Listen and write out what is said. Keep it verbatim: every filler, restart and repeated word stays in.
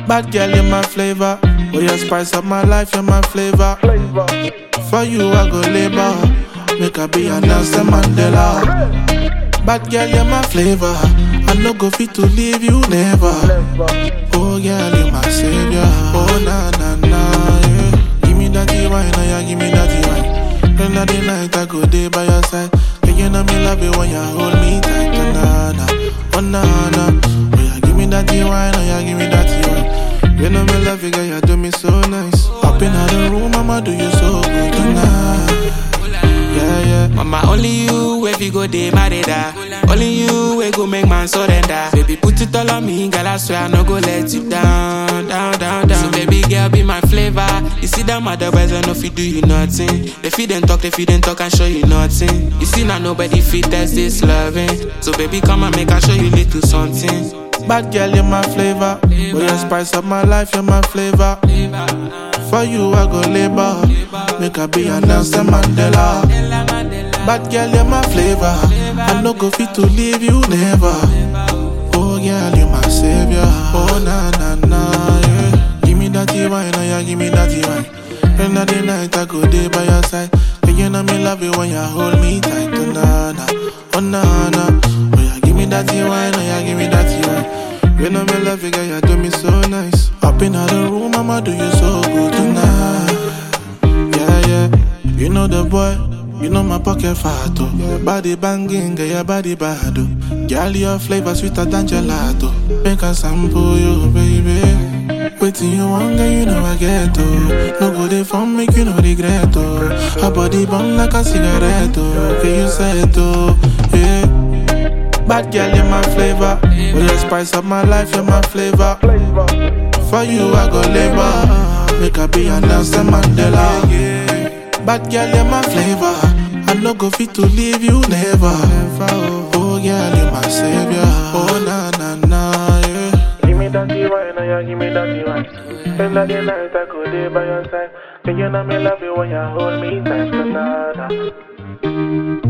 Bad girl, you're my flavor. Oh, you spice up my life, you're my flavor. For you, I go labor. Make her be a Nelson Mandela. Bad girl, you're my flavor. I no go fit to leave you never. Oh, girl, you're my savior. Oh, na na na, yeah. Give me that wine, oh yeah, give me that wine. End of the night, I go day by your side. Yeah, you know me love it when you hold me tight. Oh, na na, oh na na. Oh yeah, give me that wine, oh yeah, give me that wine. You know me love it, girl, you do me so nice. Up in the room, mama, do you so good tonight. Yeah, yeah. Mama, only you, if you go day, married her. Only you, we go make man surrender. Baby, put it all on me, girl, I swear I no go let you down, down, down, down. So baby, girl, be my flavor. You see them otherwise, I know if you do you nothing. They feed and talk, they feed and talk and show you nothing. You see now nobody fit test this loving. So baby, come and make I show you little something. Bad girl, you're my flavor. Oh, you spice up my life, you're my flavor. For you, I go labor. Make her be a Nelson Mandela. Bad girl, you're my flavor. I no go fit to leave you never. Oh, girl, you're my savior. Oh, na na na, yeah. Give me that wine, oh yeah, give me that wine. End of the night, I go day by your side. And you know me love it when you hold me tight. Oh, na na, oh na na. Oh yeah, give me that wine, oh yeah, give me that wine. You know me love it, girl, you do me so nice. Up in the room, mama, do you so good tonight. Yeah, yeah. You know the boy, you know my pocket fat, oh. Your body banging, girl, your body bad, oh. Girl, your flavor sweeter than gelato. Make a sample you, baby. Waiting you want, girl, you know I get, oh. No go there for make you no regret, oh. Her body burn like a cigarette, oh. Okay, you said, oh, yeah. Bad girl, you're my flavor. When you spice up my life, you're my flavor. For you, I go labor. Make her be a Nelson Mandela. Bad girl, you're my flavor. I no go fit to leave you never. Oh, girl, you're my savior. Oh, na na na, yeah. Give me that wine, oh yeah, give me that wine. End of the night, I go day by your side. And you know me love you when you hold me tight, na na.